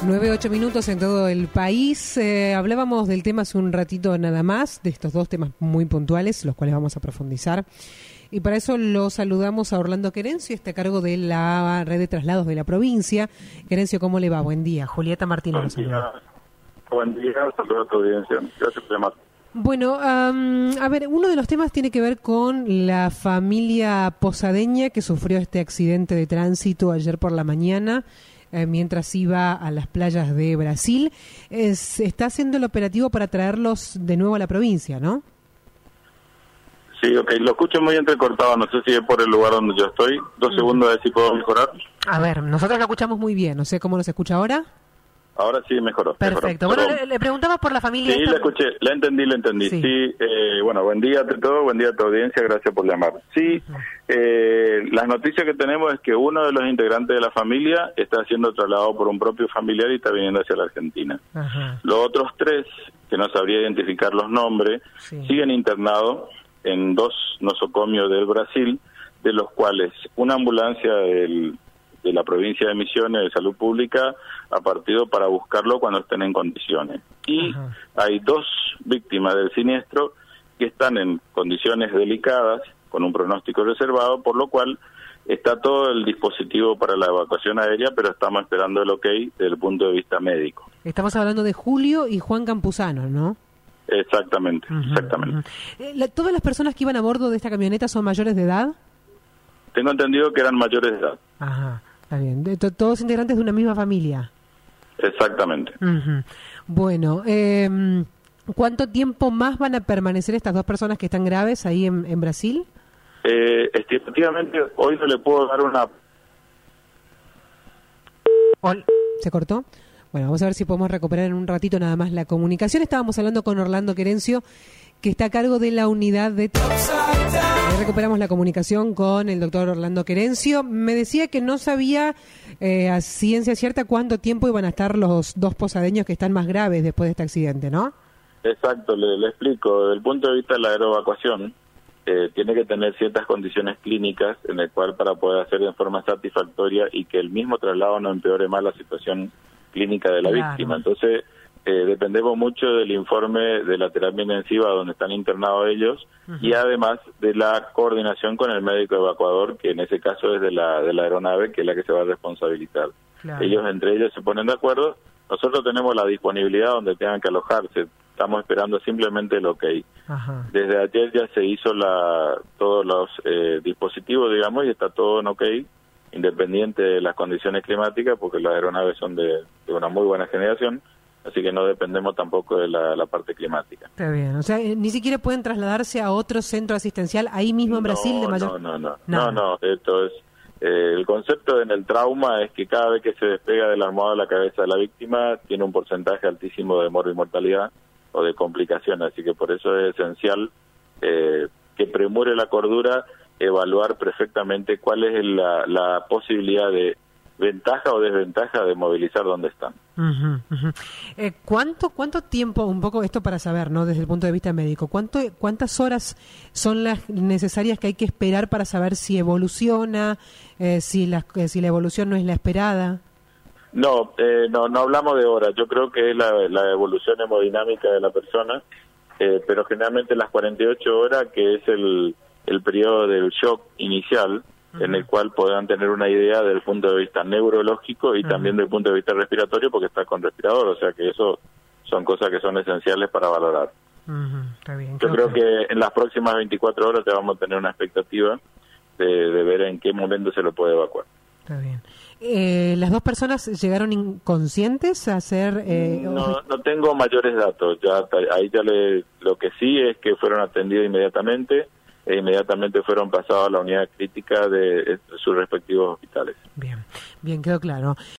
9:08 en todo el país. Hablábamos del tema hace un ratito nada más, de estos dos temas muy puntuales, los cuales vamos a profundizar. Y para eso lo saludamos a Orlando Querencio, está a cargo de la red de traslados de la provincia. Querencio, ¿cómo le va? Buen día. Julieta Martínez nos saluda. Buen día, saludos a tu audiencia. Gracias por llamar. Bueno, a ver, uno de los temas tiene que ver con la familia posadeña que sufrió este accidente de tránsito ayer por la mañana mientras iba a las playas de Brasil. Se está haciendo el operativo para traerlos de nuevo a la provincia, ¿no? Sí, ok, lo escucho muy entrecortado, no sé si es por el lugar donde yo estoy. 2 segundos a ver si puedo mejorar. A ver, nosotros lo escuchamos muy bien, no sé cómo nos escucha ahora. Ahora sí mejoró. Perfecto. Mejoró. Bueno, le preguntaba por la familia. Sí, la escuché, la entendí. Sí, bueno, buen día a todos, buen día a tu audiencia, gracias por llamar. Sí, las noticias que tenemos es que uno de los integrantes de la familia está siendo trasladado por un propio familiar y está viniendo hacia la Argentina. Ajá. Los otros 3, que no sabría identificar los nombres, siguen internados en 2 nosocomios del Brasil, de los cuales una ambulancia de la provincia de Misiones de Salud Pública ha partido para buscarlo cuando estén en condiciones. Y hay 2 víctimas del siniestro que están en condiciones delicadas, con un pronóstico reservado, por lo cual está todo el dispositivo para la evacuación aérea, pero estamos esperando el ok desde el punto de vista médico. Estamos hablando de Julio y Juan Campuzano, ¿no? Exactamente, exactamente. ¿Todas las personas que iban a bordo de esta camioneta son mayores de edad? Tengo entendido que eran mayores de edad. Ajá, está bien. Todos integrantes de una misma familia. Exactamente. Bueno, ¿cuánto tiempo más van a permanecer estas 2 personas que están graves ahí en Brasil? Estimativamente, hoy no le puedo dar una... ¿Se cortó? Bueno, vamos a ver si podemos recuperar en un ratito nada más la comunicación. Estábamos hablando con Orlando Querencio, que está a cargo de la unidad de... Recuperamos la comunicación con el doctor Orlando Querencio. Me decía que no sabía a ciencia cierta cuánto tiempo iban a estar los 2 posadeños que están más graves después de este accidente, ¿no? Exacto, le explico. Desde el punto de vista de la aeroevacuación, tiene que tener ciertas condiciones clínicas en el cual para poder hacer de forma satisfactoria y que el mismo traslado no empeore más la situación clínica de la víctima. Entonces, dependemos mucho del informe de la terapia intensiva donde están internados ellos y además de la coordinación con el médico evacuador, que en ese caso es de la aeronave, que es la que se va a responsabilizar. Ellos entre ellos se ponen de acuerdo. Nosotros tenemos la disponibilidad donde tengan que alojarse. Estamos esperando simplemente el ok. Desde ayer ya se hizo todos los dispositivos, digamos, y está todo en ok, independiente de las condiciones climáticas, porque las aeronaves son de una muy buena generación, así que no dependemos tampoco de la parte climática. Está bien, o sea, ni siquiera pueden trasladarse a otro centro asistencial ahí mismo en Brasil de mayor... No, esto es... el concepto en el trauma es que cada vez que se despega de la almohada la cabeza de la víctima tiene un porcentaje altísimo de mortalidad o de complicaciones, así que por eso es esencial que premure la cordura, evaluar perfectamente cuál es la posibilidad de ventaja o desventaja de movilizar donde están. ¿Cuánto tiempo, un poco esto para saber, ¿no? Desde el punto de vista médico, cuántas horas son las necesarias que hay que esperar para saber si evoluciona, si la evolución no es la esperada? No hablamos de horas. Yo creo que es la evolución hemodinámica de la persona, pero generalmente las 48 horas, que es el periodo del shock inicial, en el cual puedan tener una idea desde el punto de vista neurológico y también desde el punto de vista respiratorio, porque está con respirador, o sea que eso son cosas que son esenciales para valorar. Está bien, yo creo que en las próximas 24 horas te vamos a tener una expectativa de ver en qué momento se lo puede evacuar. Está bien. ¿Las 2 personas llegaron inconscientes a hacer...? No tengo mayores datos. Lo que sí es que fueron atendidos inmediatamente e inmediatamente fueron pasados a la unidad crítica de sus respectivos hospitales. Bien, quedó claro.